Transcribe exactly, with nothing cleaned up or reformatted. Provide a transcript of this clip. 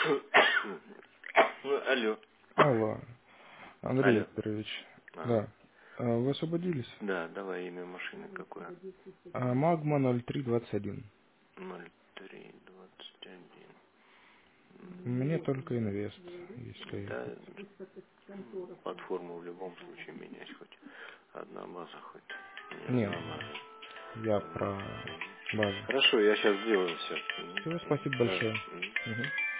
Ну, алло. Алло, Андрей Алло. Викторович. Ага. Да. А, Вы освободились? Да, давай имя машины какое. А, Магма ноль три двадцать один. Ноль три двадцать один. У меня только инвест, если Да, хотите. м, платформу в любом случае менять хоть. Одна база хоть. Не Нет, знаю, надо. я Мгм. про базу. Хорошо, я сейчас сделаю все. Все, спасибо большое. Давай. Мгм. Мгм.